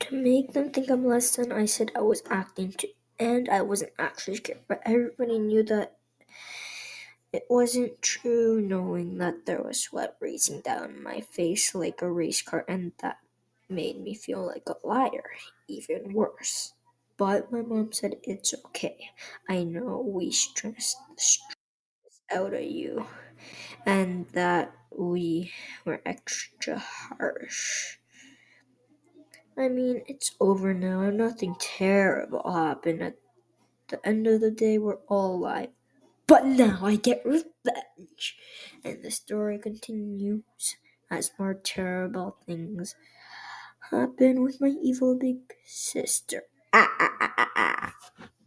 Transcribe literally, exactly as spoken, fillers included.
To make them think I'm less than, I said I was acting too, and I wasn't actually scared. But everybody knew that it wasn't true, knowing that there was sweat racing down my face like a race car, and that made me feel like a liar, even worse. But my mom said it's okay. I know we stressed the stress out of you, and that we were extra harsh. I mean, it's over now, and nothing terrible happened. At the end of the day, we're all alive. But now I get revenge. And the story continues as more terrible things happen with my evil big sister. Ah, ah, ah, ah, ah.